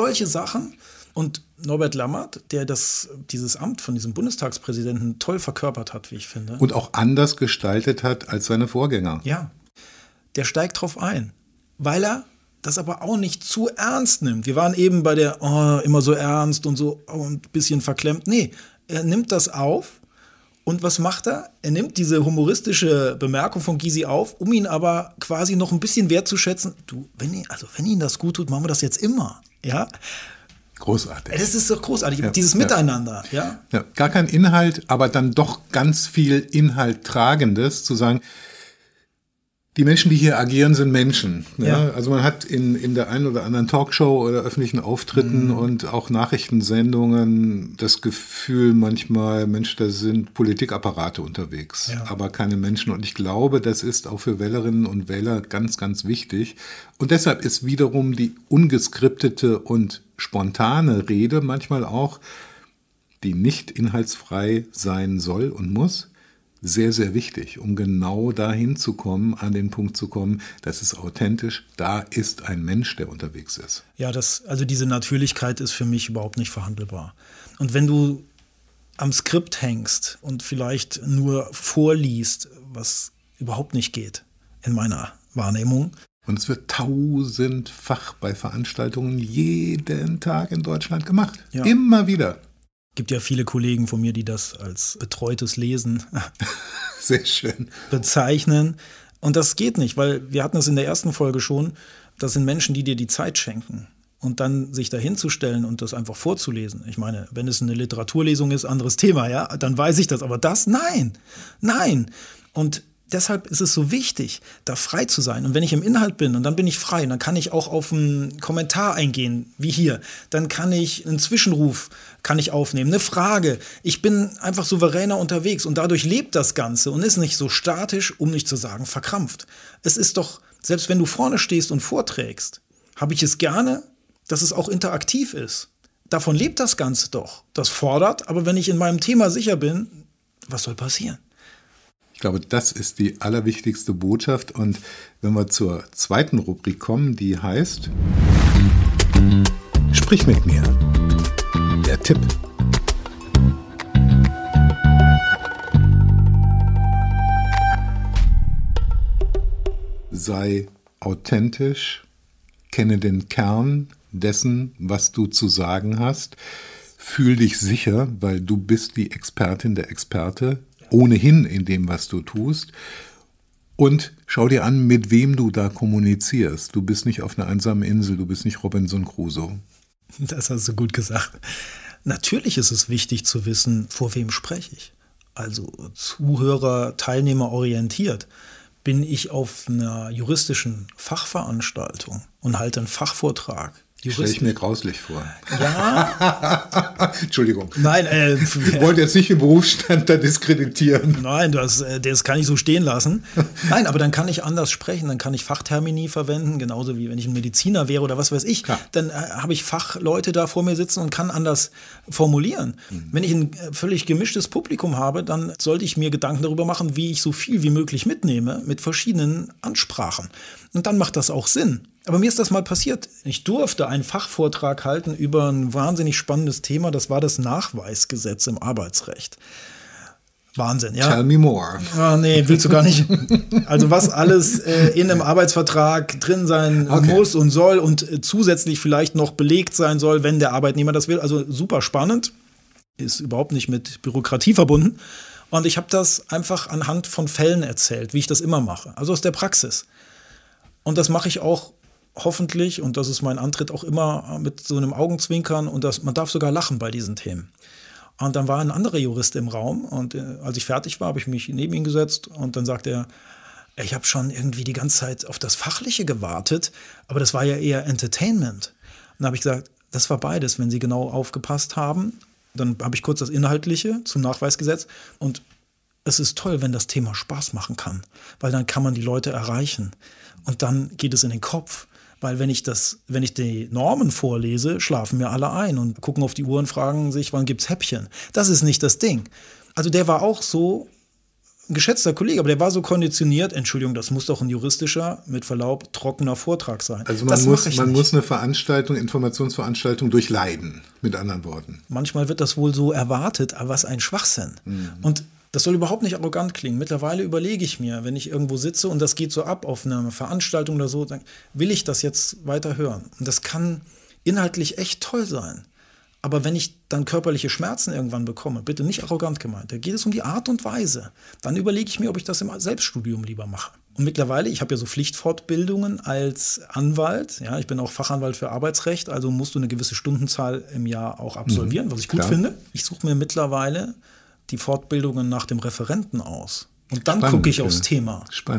Und Norbert Lammert, der dieses Amt von diesem Bundestagspräsidenten toll verkörpert hat, wie ich finde. Und auch anders gestaltet hat als seine Vorgänger. Ja, der steigt drauf ein, weil er das aber auch nicht zu ernst nimmt. Wir waren eben bei der, immer so ernst und so ein bisschen verklemmt. Nee, er nimmt das auf. Und was macht er? Er nimmt diese humoristische Bemerkung von Gysi auf, um ihn aber quasi noch ein bisschen wertzuschätzen. Du, wenn Ihnen das gut tut, machen wir das jetzt immer. Ja. Großartig. Das ist doch großartig, dieses Miteinander. Ja? Ja, gar kein Inhalt, aber dann doch ganz viel Inhalt Tragendes, zu sagen, Die Menschen, die hier agieren, sind Menschen. Ja? Ja. Also man hat in der einen oder anderen Talkshow oder öffentlichen Auftritten und auch Nachrichtensendungen das Gefühl manchmal, Mensch, da sind Politikapparate unterwegs, aber keine Menschen. Und ich glaube, das ist auch für Wählerinnen und Wähler ganz, ganz wichtig. Und deshalb ist wiederum die ungeskriptete und spontane Rede manchmal auch, die nicht inhaltsfrei sein soll und muss, sehr, sehr wichtig, um genau dahin zu kommen, an den Punkt zu kommen, das ist authentisch, da ist ein Mensch, der unterwegs ist. Ja, also diese Natürlichkeit ist für mich überhaupt nicht verhandelbar. Und wenn du am Skript hängst und vielleicht nur vorliest, was überhaupt nicht geht, in meiner Wahrnehmung. Und es wird tausendfach bei Veranstaltungen jeden Tag in Deutschland gemacht. Ja. Immer wieder. Gibt ja viele Kollegen von mir, die das als betreutes Lesen sehr schön bezeichnen. Und das geht nicht, weil wir hatten es in der ersten Folge schon, das sind Menschen, die dir die Zeit schenken. Und dann sich da hinzustellen und das einfach vorzulesen. Ich meine, wenn es eine Literaturlesung ist, anderes Thema, ja, dann weiß ich das. Aber das, nein. Und deshalb ist es so wichtig, da frei zu sein. Und wenn ich im Inhalt bin und dann bin ich frei, dann kann ich auch auf einen Kommentar eingehen, wie hier. Dann kann ich einen Zwischenruf aufnehmen, eine Frage. Ich bin einfach souveräner unterwegs und dadurch lebt das Ganze und ist nicht so statisch, um nicht zu sagen verkrampft. Es ist doch, selbst wenn du vorne stehst und vorträgst, habe ich es gerne, dass es auch interaktiv ist. Davon lebt das Ganze doch. Das fordert, aber wenn ich in meinem Thema sicher bin, was soll passieren? Ich glaube, das ist die allerwichtigste Botschaft. Und wenn wir zur zweiten Rubrik kommen, die heißt Sprich mit mir. Der Tipp. Sei authentisch, kenne den Kern dessen, was du zu sagen hast. Fühl dich sicher, weil du bist die Expertin, der Experte, ohnehin in dem, was du tust. Und schau dir an, mit wem du da kommunizierst. Du bist nicht auf einer einsamen Insel, du bist nicht Robinson Crusoe. Das hast du gut gesagt. Natürlich ist es wichtig zu wissen, vor wem spreche ich. Also Zuhörer, Teilnehmer orientiert. Bin ich auf einer juristischen Fachveranstaltung und halte einen Fachvortrag. Stelle ich mir grauslich vor. Ja. Entschuldigung. Nein, ich wollte jetzt nicht den Berufsstand da diskreditieren. Nein, das kann ich so stehen lassen. Nein, aber dann kann ich anders sprechen, dann kann ich Fachtermini verwenden, genauso wie wenn ich ein Mediziner wäre oder was weiß ich. Klar. Dann habe ich Fachleute da vor mir sitzen und kann anders formulieren. Wenn ich ein völlig gemischtes Publikum habe, dann sollte ich mir Gedanken darüber machen, wie ich so viel wie möglich mitnehme mit verschiedenen Ansprachen. Und dann macht das auch Sinn. Aber mir ist das mal passiert. Ich durfte einen Fachvortrag halten über ein wahnsinnig spannendes Thema. Das war das Nachweisgesetz im Arbeitsrecht. Wahnsinn, ja. Tell me more. Ah, nee, willst du gar nicht. Also was alles in einem Arbeitsvertrag drin sein muss und soll und zusätzlich vielleicht noch belegt sein soll, wenn der Arbeitnehmer das will. Also super spannend. Ist überhaupt nicht mit Bürokratie verbunden. Und ich habe das einfach anhand von Fällen erzählt, wie ich das immer mache. Also aus der Praxis. Und das mache ich auch hoffentlich, und das ist mein Antritt, auch immer mit so einem Augenzwinkern und man darf sogar lachen bei diesen Themen. Und dann war ein anderer Jurist im Raum und als ich fertig war, habe ich mich neben ihn gesetzt und dann sagte er, ich habe schon irgendwie die ganze Zeit auf das Fachliche gewartet, aber das war ja eher Entertainment. Und dann habe ich gesagt, das war beides, wenn Sie genau aufgepasst haben. Dann habe ich kurz das Inhaltliche zum Nachweisgesetz und es ist toll, wenn das Thema Spaß machen kann, weil dann kann man die Leute erreichen und dann geht es in den Kopf. Weil wenn ich die Normen vorlese, schlafen mir alle ein und gucken auf die Uhr und fragen sich, wann gibt's Häppchen? Das ist nicht das Ding. Also der war auch so ein geschätzter Kollege, aber der war so konditioniert, Entschuldigung, das muss doch ein juristischer, mit Verlaub, trockener Vortrag sein. Also man muss eine Veranstaltung, Informationsveranstaltung durchleiden, mit anderen Worten. Manchmal wird das wohl so erwartet, aber was ein Schwachsinn. Und das soll überhaupt nicht arrogant klingen. Mittlerweile überlege ich mir, wenn ich irgendwo sitze und das geht so ab auf einer Veranstaltung oder so, dann will ich das jetzt weiter hören. Und das kann inhaltlich echt toll sein. Aber wenn ich dann körperliche Schmerzen irgendwann bekomme, bitte nicht arrogant gemeint, da geht es um die Art und Weise. Dann überlege ich mir, ob ich das im Selbststudium lieber mache. Und mittlerweile, ich habe ja so Pflichtfortbildungen als Anwalt. Ja, ich bin auch Fachanwalt für Arbeitsrecht, also musst du eine gewisse Stundenzahl im Jahr auch absolvieren, was ich gut finde. Ich suche mir mittlerweile die Fortbildungen nach dem Referenten aus. Und dann gucke ich aufs Thema. Spannend.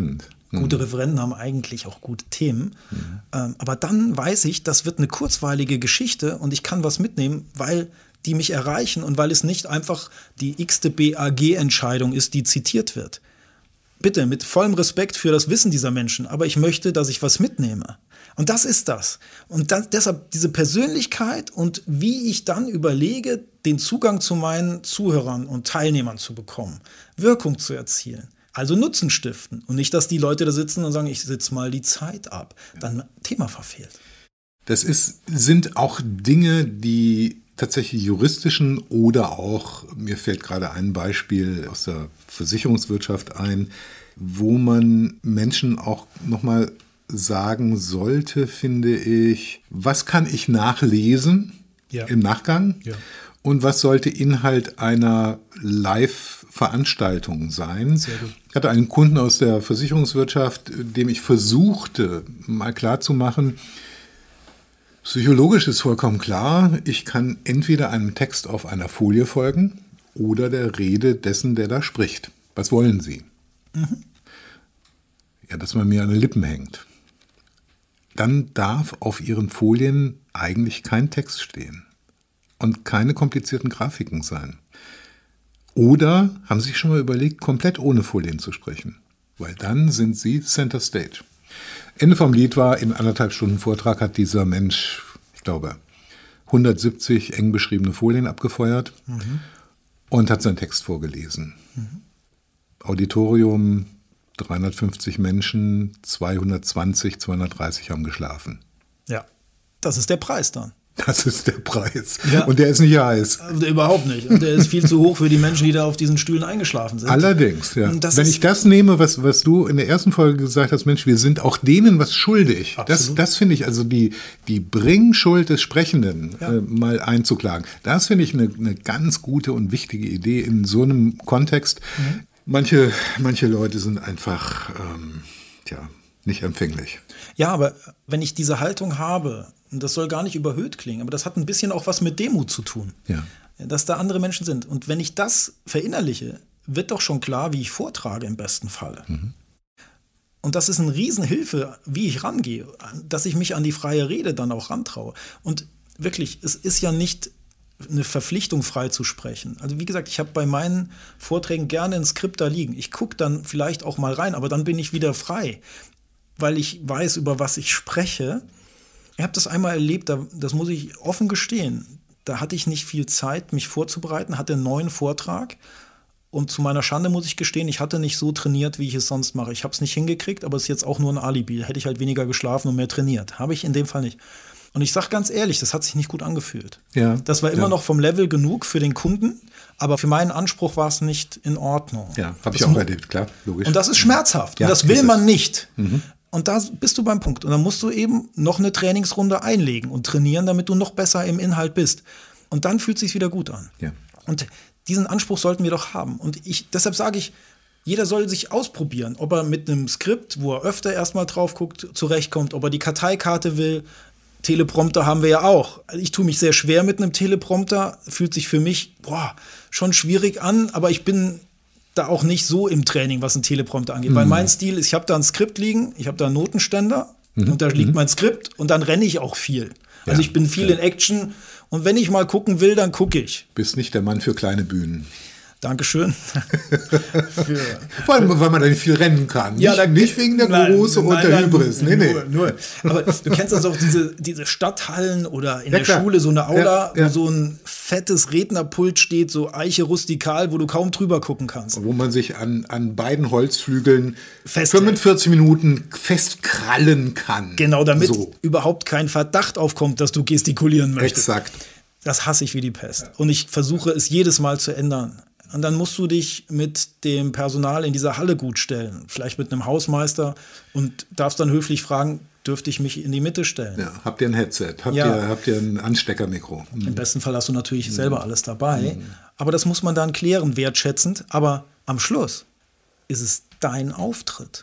Gute Referenten haben eigentlich auch gute Themen. Aber dann weiß ich, das wird eine kurzweilige Geschichte und ich kann was mitnehmen, weil die mich erreichen und weil es nicht einfach die x-te BAG-Entscheidung ist, die zitiert wird. Bitte, mit vollem Respekt für das Wissen dieser Menschen, aber ich möchte, dass ich was mitnehme. Und das ist das. Und deshalb diese Persönlichkeit und wie ich dann überlege, den Zugang zu meinen Zuhörern und Teilnehmern zu bekommen, Wirkung zu erzielen. Also Nutzen stiften und nicht, dass die Leute da sitzen und sagen, ich sitze mal die Zeit ab. Dann Thema verfehlt. Das sind auch Dinge, die tatsächlich juristischen oder auch, mir fällt gerade ein Beispiel aus der Versicherungswirtschaft ein, wo man Menschen auch nochmal sagen sollte, finde ich, was kann ich nachlesen im Nachgang? Ja. Und was sollte Inhalt einer Live-Veranstaltung sein? Sehr gut. Ich hatte einen Kunden aus der Versicherungswirtschaft, dem ich versuchte, mal klarzumachen, psychologisch ist vollkommen klar, ich kann entweder einem Text auf einer Folie folgen oder der Rede dessen, der da spricht. Was wollen Sie? Ja, dass man mir an den Lippen hängt. Dann darf auf Ihren Folien eigentlich kein Text stehen. Und keine komplizierten Grafiken sein. Oder haben Sie sich schon mal überlegt, komplett ohne Folien zu sprechen? Weil dann sind Sie Center Stage. Ende vom Lied war, in 1,5 Stunden Vortrag hat dieser Mensch, ich glaube, 170 eng beschriebene Folien abgefeuert und hat seinen Text vorgelesen. Auditorium, 350 Menschen, 220, 230 haben geschlafen. Ja, das ist der Preis dann. Das ist der Preis. Ja. Und der ist nicht heiß. Überhaupt nicht. Und der ist viel zu hoch für die Menschen, die da auf diesen Stühlen eingeschlafen sind. Allerdings, ja. Wenn ich das nehme, was du in der ersten Folge gesagt hast, Mensch, wir sind auch denen was schuldig. Das finde ich, also die Bringschuld des Sprechenden mal einzuklagen. Das finde ich eine ganz gute und wichtige Idee in so einem Kontext. Manche Leute sind einfach, nicht empfänglich. Ja, aber wenn ich diese Haltung habe, und das soll gar nicht überhöht klingen, aber das hat ein bisschen auch was mit Demut zu tun, dass da andere Menschen sind. Und wenn ich das verinnerliche, wird doch schon klar, wie ich vortrage im besten Falle. Und das ist eine Riesenhilfe, wie ich rangehe, dass ich mich an die freie Rede dann auch rantraue. Und wirklich, es ist ja nicht eine Verpflichtung, frei zu sprechen. Also wie gesagt, ich habe bei meinen Vorträgen gerne ein Skript da liegen. Ich gucke dann vielleicht auch mal rein, aber dann bin ich wieder frei, weil ich weiß, über was ich spreche. Ich habe das einmal erlebt, das muss ich offen gestehen. Da hatte ich nicht viel Zeit, mich vorzubereiten, hatte einen neuen Vortrag. Und zu meiner Schande muss ich gestehen, ich hatte nicht so trainiert, wie ich es sonst mache. Ich habe es nicht hingekriegt, aber es ist jetzt auch nur ein Alibi. Hätte ich halt weniger geschlafen und mehr trainiert. Habe ich in dem Fall nicht. Und ich sage ganz ehrlich, das hat sich nicht gut angefühlt. Ja, das war immer noch vom Level genug für den Kunden, aber für meinen Anspruch war es nicht in Ordnung. Ja, habe ich auch erlebt, klar, logisch. Und das ist schmerzhaft. Und das will man nicht. Und da bist du beim Punkt. Und dann musst du eben noch eine Trainingsrunde einlegen und trainieren, damit du noch besser im Inhalt bist. Und dann fühlt es sich wieder gut an. Ja. Und diesen Anspruch sollten wir doch haben. Und deshalb sage ich, jeder soll sich ausprobieren, ob er mit einem Skript, wo er öfter erstmal drauf guckt, zurechtkommt, ob er die Karteikarte will. Teleprompter haben wir ja auch. Ich tue mich sehr schwer mit einem Teleprompter. Fühlt sich für mich schon schwierig an, aber ich bin da auch nicht so im Training, was ein Teleprompter angeht. Weil mein Stil ist, ich habe da ein Skript liegen, ich habe da einen Notenständer und da liegt mein Skript und dann renne ich auch viel. Also ich bin viel in Action und wenn ich mal gucken will, dann gucke ich. Bist nicht der Mann für kleine Bühnen. Dankeschön. Vor allem, weil man da nicht viel rennen kann. Ja, nicht wegen der Große und der Hybris. Nur. Aber du kennst das auch, diese Stadthallen oder in der Schule, so eine Aula, wo so ein fettes Rednerpult steht, so Eiche rustikal, wo du kaum drüber gucken kannst. Wo man sich an beiden Holzflügeln 45 Minuten festkrallen kann. Genau, damit überhaupt kein Verdacht aufkommt, dass du gestikulieren möchtest. Exakt. Das hasse ich wie die Pest. Und ich versuche es jedes Mal zu ändern. Und dann musst du dich mit dem Personal in dieser Halle gut stellen. Vielleicht mit einem Hausmeister und darfst dann höflich fragen, dürfte ich mich in die Mitte stellen? Ja, habt ihr ein Headset? Habt ihr ein Ansteckermikro? Im besten Fall hast du natürlich selber alles dabei. Aber das muss man dann klären, wertschätzend. Aber am Schluss ist es dein Auftritt.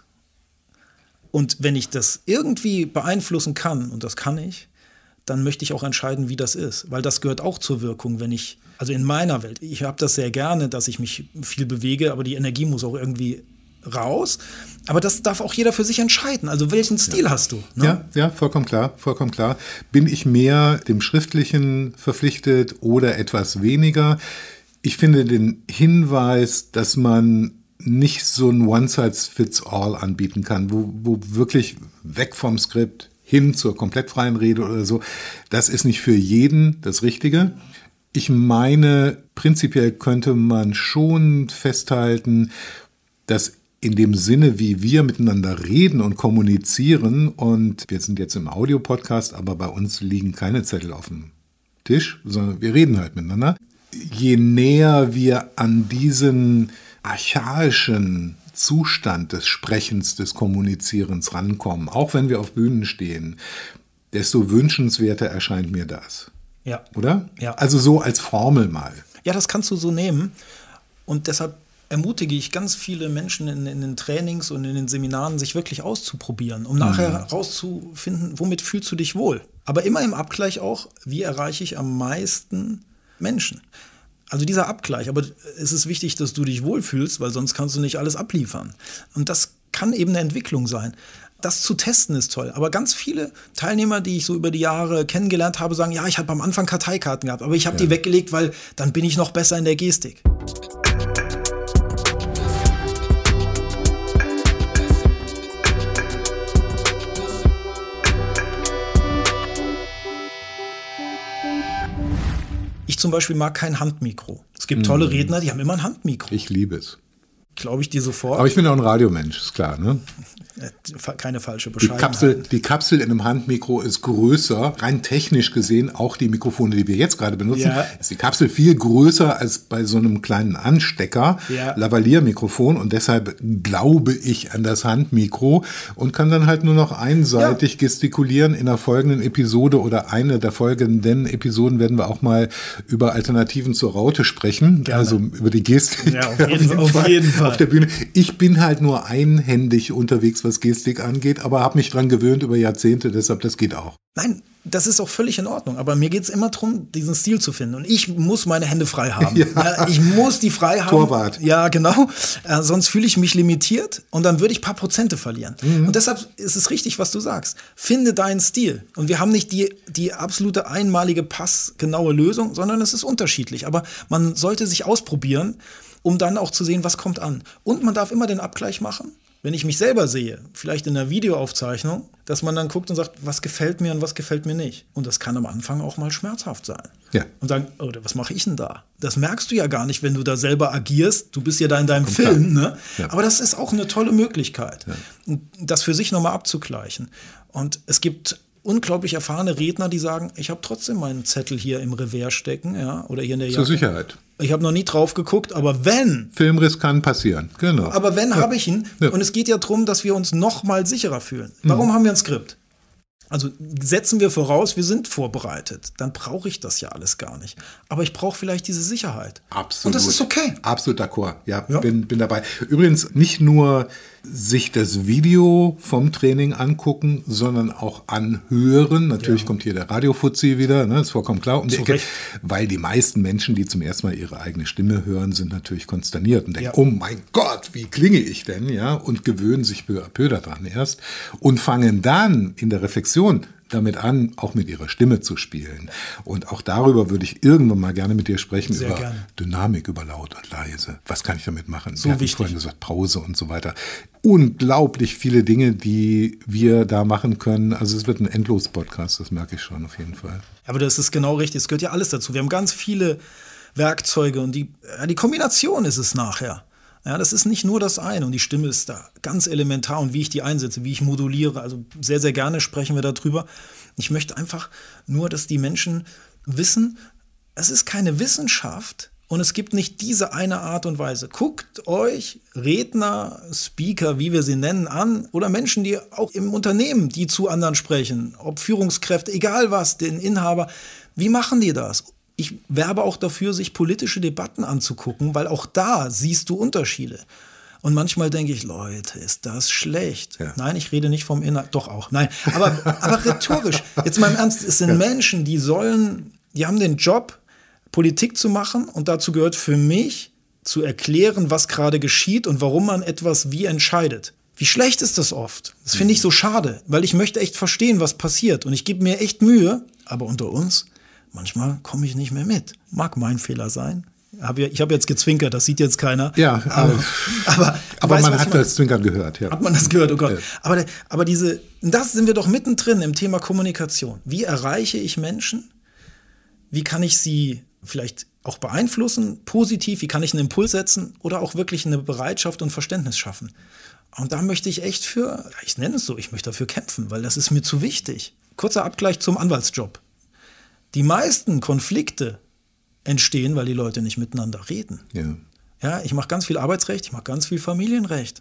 Und wenn ich das irgendwie beeinflussen kann, und das kann ich, dann möchte ich auch entscheiden, wie das ist. Weil das gehört auch zur Wirkung, also in meiner Welt. Ich habe das sehr gerne, dass ich mich viel bewege, aber die Energie muss auch irgendwie raus. Aber das darf auch jeder für sich entscheiden. Also welchen Stil hast du? Ne? Ja, vollkommen klar. Bin ich mehr dem Schriftlichen verpflichtet oder etwas weniger? Ich finde den Hinweis, dass man nicht so ein One-Size-Fits-All anbieten kann, wo wirklich weg vom Skript hin zur komplett freien Rede oder so, das ist nicht für jeden das Richtige. Ich meine, prinzipiell könnte man schon festhalten, dass in dem Sinne, wie wir miteinander reden und kommunizieren, und wir sind jetzt im Audio-Podcast, aber bei uns liegen keine Zettel auf dem Tisch, sondern wir reden halt miteinander. Je näher wir an diesen archaischen Zustand des Sprechens, des Kommunizierens rankommen, auch wenn wir auf Bühnen stehen, desto wünschenswerter erscheint mir das. Ja. Oder? Ja. Also so als Formel mal. Ja, das kannst du so nehmen. Und deshalb ermutige ich ganz viele Menschen in den Trainings und in den Seminaren, sich wirklich auszuprobieren, um nachher herauszufinden, womit fühlst du dich wohl. Aber immer im Abgleich auch, wie erreiche ich am meisten Menschen. Also dieser Abgleich, aber es ist wichtig, dass du dich wohlfühlst, weil sonst kannst du nicht alles abliefern. Und das kann eben eine Entwicklung sein. Das zu testen ist toll. Aber ganz viele Teilnehmer, die ich so über die Jahre kennengelernt habe, sagen, ja, ich habe am Anfang Karteikarten gehabt, aber ich habe die weggelegt, weil dann bin ich noch besser in der Gestik. Ich zum Beispiel mag kein Handmikro. Es gibt tolle Redner, die haben immer ein Handmikro. Ich liebe es. Glaube ich dir sofort. Aber ich bin auch ein Radiomensch, ist klar, ne? Keine falsche Beschreibung. Die Kapsel in einem Handmikro ist größer, rein technisch gesehen, auch die Mikrofone, die wir jetzt gerade benutzen, ist die Kapsel viel größer als bei so einem kleinen Anstecker, Lavalier-Mikrofon, und deshalb glaube ich an das Handmikro und kann dann halt nur noch einseitig gestikulieren. In der folgenden Episode oder eine der folgenden Episoden werden wir auch mal über Alternativen zur Raute sprechen, also über die Gestik. Ja, auf jeden Fall. Auf der Bühne. Ich bin halt nur einhändig unterwegs, was Gestik angeht, aber habe mich dran gewöhnt über Jahrzehnte, deshalb das geht auch. Nein, das ist auch völlig in Ordnung, aber mir geht es immer darum, diesen Stil zu finden, und ich muss meine Hände frei haben. Ich muss die frei haben. Torwart. Ja, genau, sonst fühle ich mich limitiert und dann würde ich ein paar Prozente verlieren. Und deshalb ist es richtig, was du sagst. Finde deinen Stil, und wir haben nicht die absolute einmalige passgenaue Lösung, sondern es ist unterschiedlich, aber man sollte sich ausprobieren, um dann auch zu sehen, was kommt an. Und man darf immer den Abgleich machen, wenn ich mich selber sehe, vielleicht in einer Videoaufzeichnung, dass man dann guckt und sagt, was gefällt mir und was gefällt mir nicht. Und das kann am Anfang auch mal schmerzhaft sein. Ja. Und sagen, oh, was mache ich denn da? Das merkst du ja gar nicht, wenn du da selber agierst. Du bist ja da in deinem Film. Ne? Ja. Aber das ist auch eine tolle Möglichkeit, das für sich nochmal abzugleichen. Und es gibt unglaublich erfahrene Redner, die sagen, ich habe trotzdem meinen Zettel hier im Revers stecken, oder hier in der Jacke. Zur Sicherheit. Ich habe noch nie drauf geguckt, aber wenn. Filmriss kann passieren, genau. Aber wenn, habe ich ihn. Ja. Und es geht ja darum, dass wir uns noch mal sicherer fühlen. Warum haben wir ein Skript? Also setzen wir voraus, wir sind vorbereitet. Dann brauche ich das ja alles gar nicht. Aber ich brauche vielleicht diese Sicherheit. Absolut. Und das ist okay. Absolut d'accord. Ja. Bin dabei. Übrigens nicht nur sich das Video vom Training angucken, sondern auch anhören. Natürlich kommt hier der Radiofuzzi wieder, ne, ist vollkommen klar um die Ecke. Weil die meisten Menschen, die zum ersten Mal ihre eigene Stimme hören, sind natürlich konsterniert und denken, oh mein Gott, wie klinge ich denn? Ja, und gewöhnen sich peu à peu daran erst und fangen dann in der Reflexion damit an, auch mit ihrer Stimme zu spielen. Und auch darüber würde ich irgendwann mal gerne mit dir sprechen, sehr über gerne. Dynamik, über laut und leise. Was kann ich damit machen? So wir hatten wichtig. vorhin gesagt, Pause und so weiter. Unglaublich viele Dinge, die wir da machen können. Also es wird ein Endlos-Podcast, das merke ich schon auf jeden Fall. Aber das ist genau richtig, es gehört ja alles dazu. Wir haben ganz viele Werkzeuge und die Kombination ist es nachher. Ja, das ist nicht nur das eine, und die Stimme ist da ganz elementar, und wie ich die einsetze, wie ich moduliere, also sehr, sehr gerne sprechen wir darüber. Ich möchte einfach nur, dass die Menschen wissen, es ist keine Wissenschaft und es gibt nicht diese eine Art und Weise. Guckt euch Redner, Speaker, wie wir sie nennen, an, oder Menschen, die auch im Unternehmen, die zu anderen sprechen, ob Führungskräfte, egal was, den Inhaber, wie machen die das? Ich werbe auch dafür, sich politische Debatten anzugucken, weil auch da siehst du Unterschiede. Und manchmal denke ich, Leute, ist das schlecht? Ja. Nein, ich rede nicht vom Inhalt, doch auch, nein. Aber rhetorisch, jetzt mal im Ernst, es sind Menschen, die haben den Job, Politik zu machen, und dazu gehört für mich zu erklären, was gerade geschieht und warum man etwas wie entscheidet. Wie schlecht ist das oft? Das finde ich so schade, weil ich möchte echt verstehen, was passiert. Und ich gebe mir echt Mühe, aber unter uns, manchmal komme ich nicht mehr mit. Mag mein Fehler sein. Ich habe jetzt gezwinkert, das sieht jetzt keiner. Ja, aber man hat das Zwinkern gehört. Ja. Hat man das gehört, oh Gott. Ja. Aber das sind wir doch mittendrin im Thema Kommunikation. Wie erreiche ich Menschen? Wie kann ich sie vielleicht auch beeinflussen, positiv? Wie kann ich einen Impuls setzen oder auch wirklich eine Bereitschaft und Verständnis schaffen? Und da möchte ich echt ich nenne es so, ich möchte dafür kämpfen, weil das ist mir zu wichtig. Kurzer Abgleich zum Anwaltsjob. Die meisten Konflikte entstehen, weil die Leute nicht miteinander reden. Ja, ich mache ganz viel Arbeitsrecht, ich mache ganz viel Familienrecht.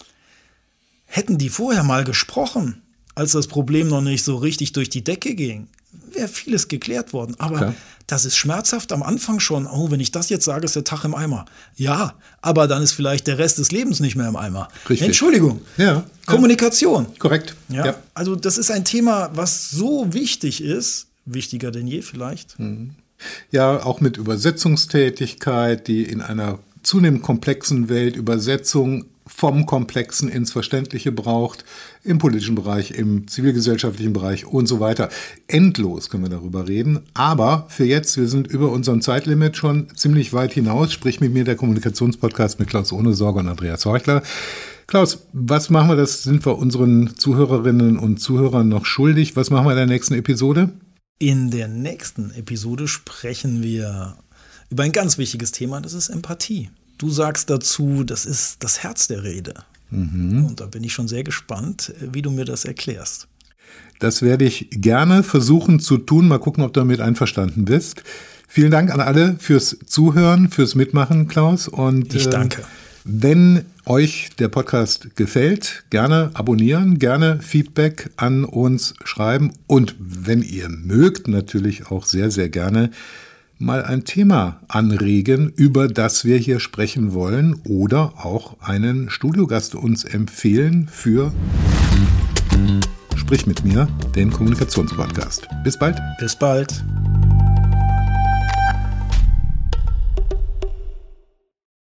Hätten die vorher mal gesprochen, als das Problem noch nicht so richtig durch die Decke ging, wäre vieles geklärt worden. Aber das ist schmerzhaft am Anfang schon. Oh, wenn ich das jetzt sage, ist der Tag im Eimer. Ja, aber dann ist vielleicht der Rest des Lebens nicht mehr im Eimer. Richtig. Entschuldigung. Ja. Kommunikation. Korrekt. Ja. Also das ist ein Thema, was so wichtig ist, wichtiger denn je vielleicht. Ja, auch mit Übersetzungstätigkeit, die in einer zunehmend komplexen Welt Übersetzung vom Komplexen ins Verständliche braucht, im politischen Bereich, im zivilgesellschaftlichen Bereich und so weiter. Endlos können wir darüber reden. Aber für jetzt, wir sind über unserem Zeitlimit schon ziemlich weit hinaus. Sprich mit mir, der Kommunikationspodcast mit Klaus Ohnesorge und Andreas Horchler. Klaus, was machen wir, das sind wir unseren Zuhörerinnen und Zuhörern noch schuldig. Was machen wir in der nächsten Episode? In der nächsten Episode sprechen wir über ein ganz wichtiges Thema, das ist Empathie. Du sagst dazu, das ist das Herz der Rede. Und da bin ich schon sehr gespannt, wie du mir das erklärst. Das werde ich gerne versuchen zu tun. Mal gucken, ob du damit einverstanden bist. Vielen Dank an alle fürs Zuhören, fürs Mitmachen, Klaus. Und ich danke. Wenn euch der Podcast gefällt, gerne abonnieren, gerne Feedback an uns schreiben. Und wenn ihr mögt, natürlich auch sehr, sehr gerne mal ein Thema anregen, über das wir hier sprechen wollen oder auch einen Studiogast uns empfehlen für Sprich mit mir, den Kommunikationspodcast. Bis bald. Bis bald.